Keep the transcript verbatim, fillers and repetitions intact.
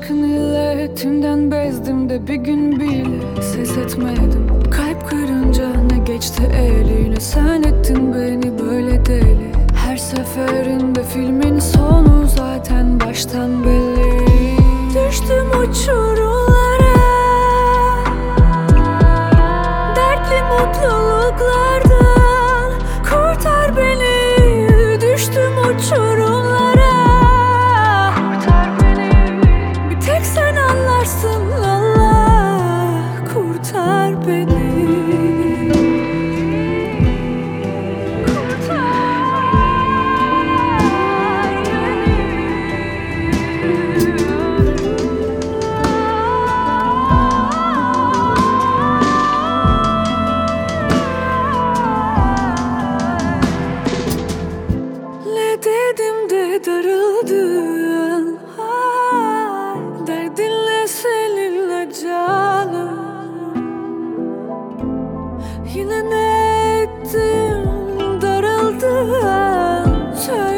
aşkın ile tümden bezdim de bir gün bile ses etmedim. Kalp kırınca ne geçti eline, sen ettin beni böyle deli. Her seferinde filmin sonu zaten baştan belli. Düştüm uçurumlara, dertli mutluluklardan kurtar beni. Düştüm uçurumlara, kurtar beni. Bir tek sen anlarsın Allah, kurtar beni. Dedim de darıldın, ay, derdinle seninle canım. Yine ne ettim, darıldın, söyle.